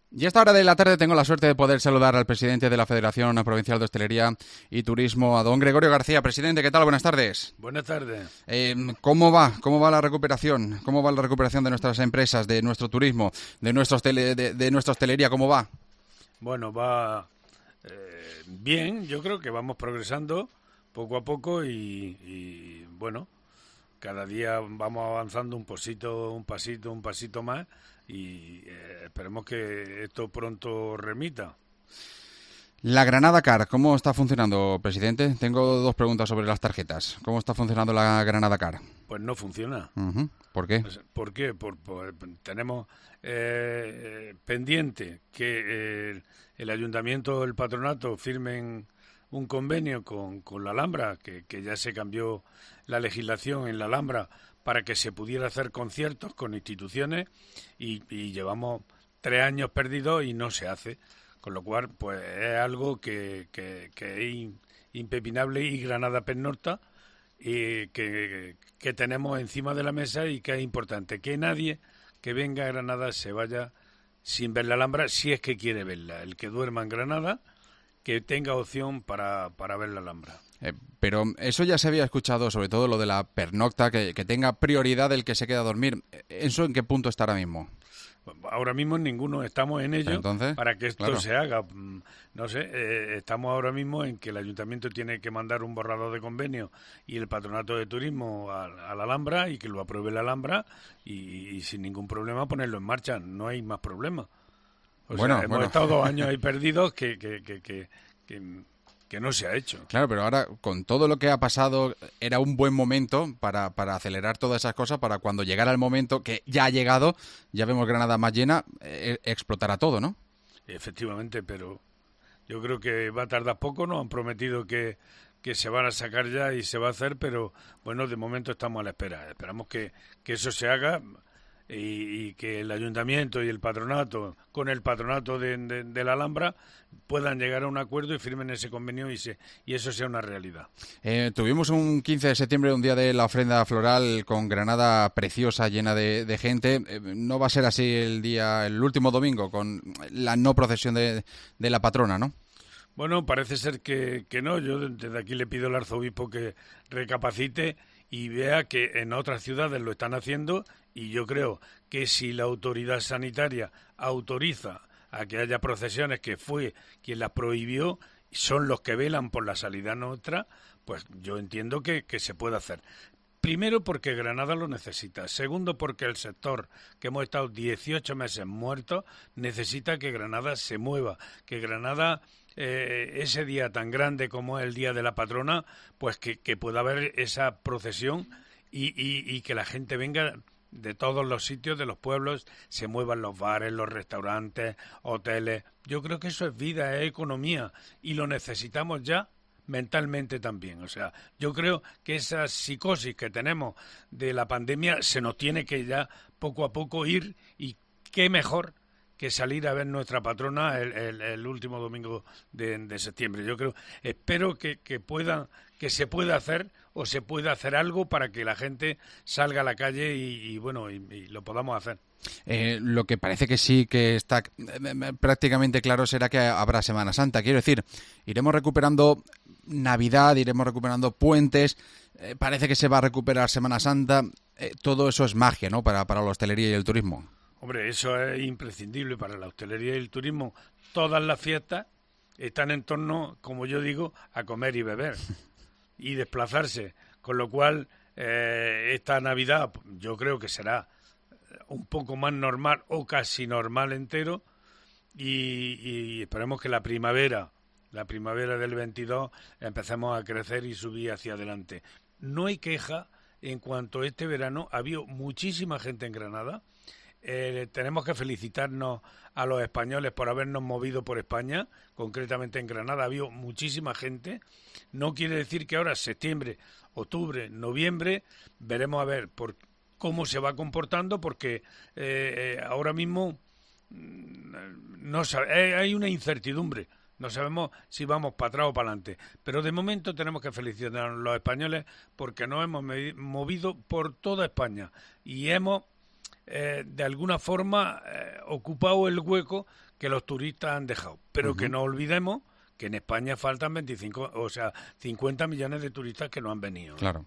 Y a esta hora de la tarde tengo la suerte de poder saludar al presidente de la Federación Provincial de Hostelería y Turismo, a don Gregorio García. Presidente, ¿qué tal? Buenas tardes. Buenas tardes. ¿Cómo va? ¿Cómo va la recuperación? ¿Cómo va la recuperación de nuestras empresas, de nuestro turismo, de nuestra hostelería? ¿Cómo va? Bueno, va bien. Yo creo que vamos progresando poco a poco y bueno, cada día vamos avanzando un pasito más y esperemos que esto pronto remita. La Granada Car, ¿cómo está funcionando, presidente? Tengo dos preguntas sobre las tarjetas. ¿Cómo está funcionando la Granada Car? Pues no funciona. ¿Por qué? ¿Por qué? Tenemos pendiente que el ayuntamiento, el patronato firmen un convenio con la Alhambra, que ya se cambió la legislación en la Alhambra para que se pudiera hacer conciertos con instituciones y llevamos 3 años perdidos y no se hace. Con lo cual, pues es algo que es impepinable y Granada Pernocta y que tenemos encima de la mesa y que es importante. Que nadie que venga a Granada se vaya sin ver la Alhambra, si es que quiere verla. El que duerma en Granada, que tenga opción para ver la Alhambra. Pero eso ya se había escuchado, sobre todo lo de la pernocta, que tenga prioridad el que se queda a dormir. ¿Eso en qué punto está ahora mismo? Ahora mismo ninguno, estamos en ello. Entonces, para que esto claro, se haga. No sé, estamos ahora mismo en que el ayuntamiento tiene que mandar un borrador de convenio y el patronato de turismo a la Alhambra y que lo apruebe la Alhambra y sin ningún problema ponerlo en marcha. No hay más problema. Hemos estado 2 años ahí perdidos que no se ha hecho. Claro, pero ahora, con todo lo que ha pasado, era un buen momento para acelerar todas esas cosas, para cuando llegara el momento, que ya ha llegado, ya vemos Granada más llena, explotará todo, ¿no? Efectivamente, pero yo creo que va a tardar poco. Nos han prometido que se van a sacar ya y se va a hacer, pero bueno, de momento estamos a la espera. Esperamos que eso se haga y que el ayuntamiento y el patronato, con el patronato de la Alhambra, puedan llegar a un acuerdo y firmen ese convenio y eso sea una realidad. Tuvimos un 15 de septiembre, un día de la ofrenda floral con Granada preciosa, llena de gente. No va a ser así el último domingo, con la no procesión de la patrona, ¿no? Bueno, parece ser que no. Yo desde aquí le pido al arzobispo que recapacite y vea que en otras ciudades lo están haciendo y yo creo que si la autoridad sanitaria autoriza a que haya procesiones, que fue quien las prohibió, son los que velan por la salida nuestra, pues yo entiendo que se puede hacer. Primero, porque Granada lo necesita. Segundo, porque el sector, que hemos estado 18 meses muertos, necesita que Granada se mueva, que Granada, ese día tan grande como es el Día de la Patrona, pues que pueda haber esa procesión y que la gente venga de todos los sitios, de los pueblos, se muevan los bares, los restaurantes, hoteles. Yo creo que eso es vida, es economía y lo necesitamos ya mentalmente también. O sea, yo creo que esa psicosis que tenemos de la pandemia se nos tiene que ya poco a poco ir y qué mejor que salir a ver nuestra patrona el último domingo de septiembre. Yo espero que se pueda hacer o se pueda hacer algo para que la gente salga a la calle y lo podamos hacer. Lo que parece que sí que está prácticamente claro será que habrá Semana Santa. Quiero decir, iremos recuperando Navidad, iremos recuperando puentes, parece que se va a recuperar Semana Santa. Todo eso es magia, ¿no?, para la hostelería y el turismo. Hombre, eso es imprescindible para la hostelería y el turismo. Todas las fiestas están en torno, como yo digo, a comer y beber y desplazarse. Con lo cual, esta Navidad yo creo que será un poco más normal o casi normal entero y esperemos que la primavera del 22 empecemos a crecer y subir hacia adelante. No hay queja en cuanto a este verano. Ha habido muchísima gente en Granada. Tenemos que felicitarnos a los españoles por habernos movido por España, concretamente en Granada ha habido muchísima gente. No quiere decir que ahora septiembre, octubre, noviembre veremos a ver por cómo se va comportando, porque ahora mismo hay una incertidumbre. No sabemos si vamos para atrás o para adelante. Pero de momento tenemos que felicitar a los españoles porque nos hemos movido por toda España y hemos de alguna forma ocupado el hueco que los turistas han dejado. Pero que no olvidemos que en España faltan 50 millones de turistas que no han venido. Claro.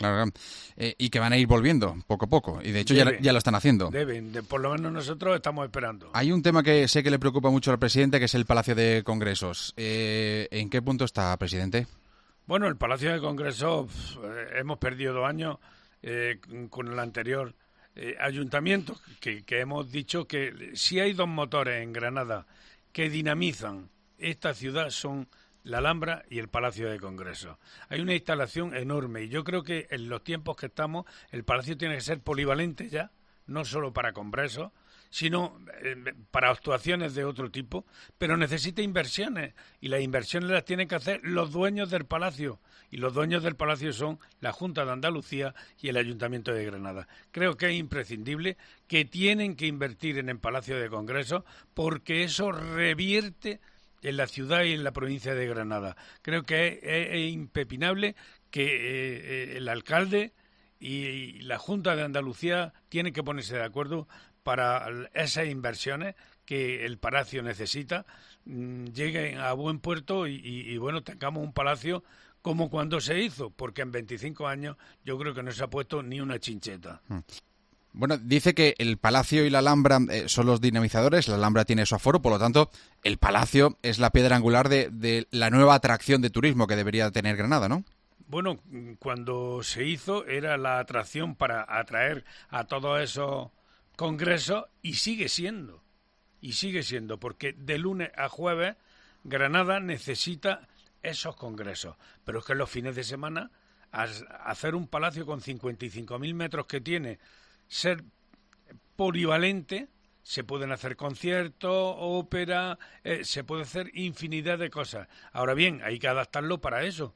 Y que van a ir volviendo poco a poco. Y de hecho ya lo están haciendo. Por lo menos nosotros estamos esperando. Hay un tema que sé que le preocupa mucho al presidente, que es el Palacio de Congresos. ¿En qué punto está, presidente? Bueno, el Palacio de Congresos hemos perdido 2 años con el anterior ayuntamiento, que hemos dicho que si hay 2 motores en Granada que dinamizan esta ciudad son la Alhambra y el Palacio de Congresos. Hay una instalación enorme y yo creo que en los tiempos que estamos el Palacio tiene que ser polivalente ya, no solo para congresos, sino para actuaciones de otro tipo, pero necesita inversiones y las inversiones las tienen que hacer los dueños del Palacio y los dueños del Palacio son la Junta de Andalucía y el Ayuntamiento de Granada. Creo que es imprescindible que tienen que invertir en el Palacio de Congresos porque eso revierte en la ciudad y en la provincia de Granada. Creo que es impepinable que el alcalde y la Junta de Andalucía tienen que ponerse de acuerdo para esas inversiones que el palacio necesita, lleguen a buen puerto y bueno, tengamos un palacio como cuando se hizo, porque en 25 años yo creo que no se ha puesto ni una chincheta. Bueno, dice que el Palacio y la Alhambra son los dinamizadores, la Alhambra tiene su aforo, por lo tanto, el Palacio es la piedra angular de la nueva atracción de turismo que debería tener Granada, ¿no? Bueno, cuando se hizo era la atracción para atraer a todos esos congresos y sigue siendo, porque de lunes a jueves Granada necesita esos congresos, pero es que en los fines de semana hacer un palacio con 55.000 metros que tiene, ser polivalente, se pueden hacer conciertos, ópera, se puede hacer infinidad de cosas. Ahora bien, hay que adaptarlo para eso.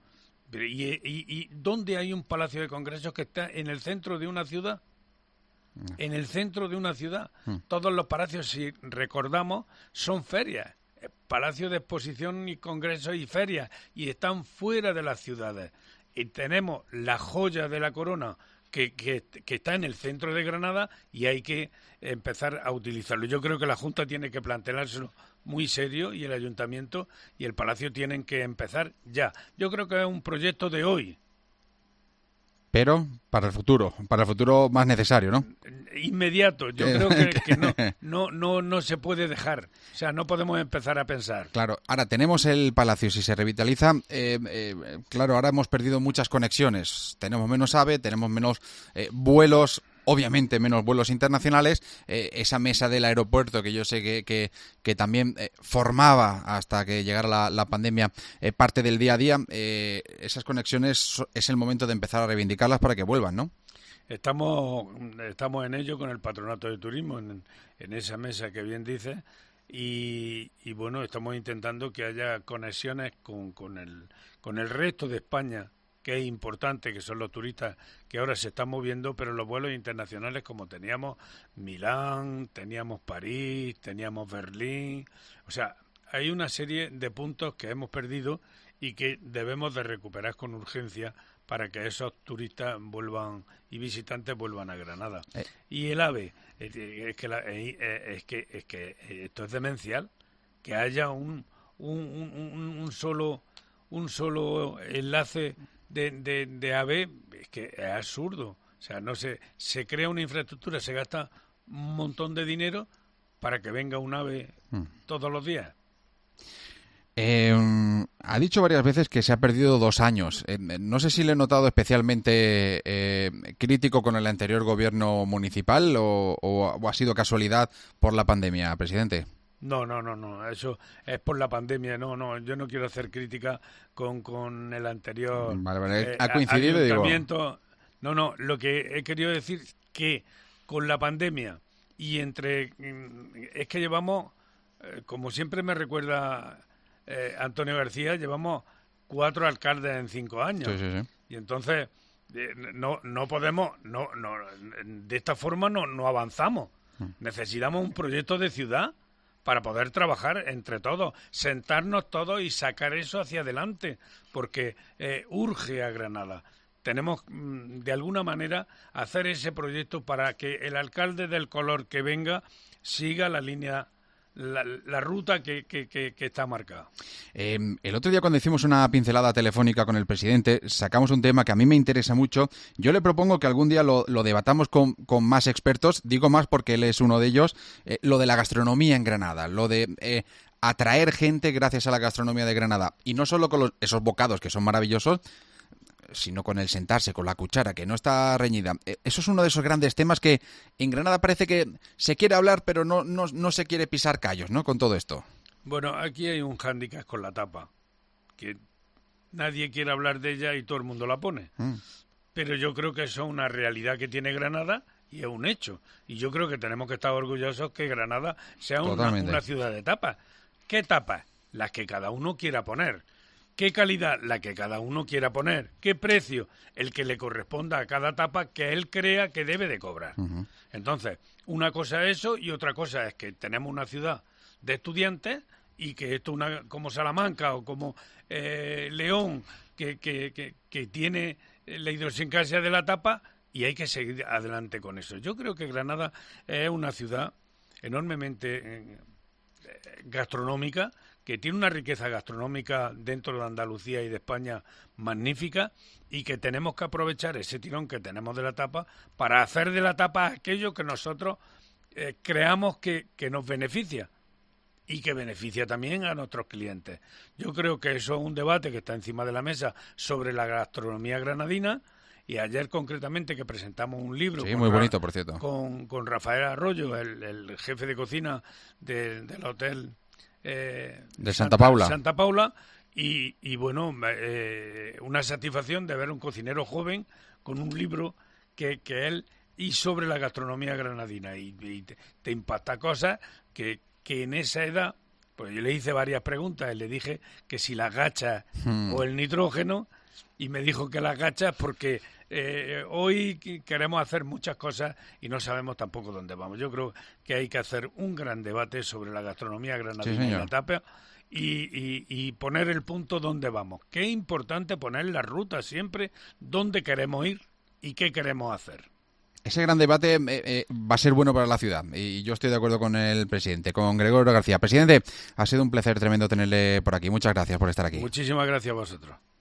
¿Y dónde hay un palacio de congresos que está en el centro de una ciudad? En el centro de una ciudad. Todos los palacios, si recordamos, son ferias. Palacios de exposición y congresos y ferias. Y están fuera de las ciudades. Y tenemos la joya de la corona que está en el centro de Granada y hay que empezar a utilizarlo. Yo creo que la Junta tiene que planteárselo muy serio y el Ayuntamiento y el Palacio tienen que empezar ya. Yo creo que es un proyecto de hoy. Pero para el futuro más necesario, ¿no? Inmediato. Yo creo que no se puede dejar. O sea, no podemos empezar a pensar. Claro. Ahora, tenemos el Palacio, si se revitaliza, claro, ahora hemos perdido muchas conexiones. Tenemos menos AVE, tenemos menos vuelos, obviamente menos vuelos internacionales. Esa mesa del aeropuerto que yo sé que también formaba hasta que llegara la pandemia parte del día a día, esas conexiones es el momento de empezar a reivindicarlas para que vuelvan, ¿no? Estamos en ello con el Patronato de Turismo, en esa mesa que bien dice, y bueno, estamos intentando que haya conexiones con el resto de España, que es importante, que son los turistas que ahora se están moviendo, pero los vuelos internacionales como teníamos Milán, teníamos París, teníamos Berlín, o sea, hay una serie de puntos que hemos perdido y que debemos de recuperar con urgencia para que esos turistas vuelvan y visitantes vuelvan a Granada. Y el AVE, es que esto es demencial, que haya un solo enlace de AVE, es que es absurdo. O sea, se crea una infraestructura, se gasta un montón de dinero para que venga un AVE todos los días. Ha dicho varias veces que se ha perdido 2 años. No sé si le he notado especialmente crítico con el anterior gobierno municipal o ha sido casualidad por la pandemia, presidente. No, eso es por la pandemia, yo no quiero hacer crítica con el anterior vale. ¿Ha coincidido? Ayuntamiento. No, lo que he querido decir es que con la pandemia y es que llevamos, como siempre me recuerda Antonio García, llevamos 4 alcaldes en 5 años. Sí. Y entonces no podemos, de esta forma no avanzamos. Necesitamos un proyecto de ciudad para poder trabajar entre todos, sentarnos todos y sacar eso hacia adelante, porque urge a Granada. tenemos de alguna manera hacer ese proyecto para que el alcalde del color que venga siga la línea, la ruta que está marcada. El otro día cuando hicimos una pincelada telefónica con el presidente sacamos un tema que a mí me interesa mucho. Yo le propongo que algún día lo debatamos con más expertos, digo más porque él es uno de ellos, lo de la gastronomía en Granada, lo de atraer gente gracias a la gastronomía de Granada, y no solo con esos bocados que son maravillosos, sino con el sentarse, con la cuchara, que no está reñida. Eso es uno de esos grandes temas que en Granada parece que se quiere hablar, pero no se quiere pisar callos, ¿no?, con todo esto. Bueno, aquí hay un hándicap con la tapa, que nadie quiere hablar de ella y todo el mundo la pone. Pero yo creo que eso es una realidad que tiene Granada y es un hecho. Y yo creo que tenemos que estar orgullosos que Granada sea una ciudad de tapas. ¿Qué tapas? Las que cada uno quiera poner. ¿Qué calidad? La que cada uno quiera poner. ¿Qué precio? El que le corresponda a cada tapa que él crea que debe de cobrar. Entonces, una cosa es eso y otra cosa es que tenemos una ciudad de estudiantes y que esto como Salamanca o como León, que tiene la idiosincrasia de la tapa, y hay que seguir adelante con eso. Yo creo que Granada es una ciudad enormemente gastronómica, que tiene una riqueza gastronómica dentro de Andalucía y de España magnífica, y que tenemos que aprovechar ese tirón que tenemos de la tapa para hacer de la tapa aquello que nosotros creamos que nos beneficia y que beneficia también a nuestros clientes. Yo creo que eso es un debate que está encima de la mesa sobre la gastronomía granadina, y ayer concretamente que presentamos un libro muy bonito, por cierto, con Rafael Arroyo, el jefe de cocina del hotel de Santa Paula, y bueno, una satisfacción de ver un cocinero joven con un libro que él y sobre la gastronomía granadina, y te impacta cosas que en esa edad, pues yo le hice varias preguntas, le dije que si las gachas o el nitrógeno, y me dijo que las gachas porque hoy queremos hacer muchas cosas y no sabemos tampoco dónde vamos. Yo creo que hay que hacer un gran debate sobre la gastronomía granadina y la tapa, y poner el punto donde vamos. Qué importante poner la ruta siempre, dónde queremos ir y qué queremos hacer. Ese gran debate va a ser bueno para la ciudad, y yo estoy de acuerdo con el presidente, con Gregorio García. Presidente, ha sido un placer tremendo tenerle por aquí. Muchas gracias por estar aquí. Muchísimas gracias a vosotros.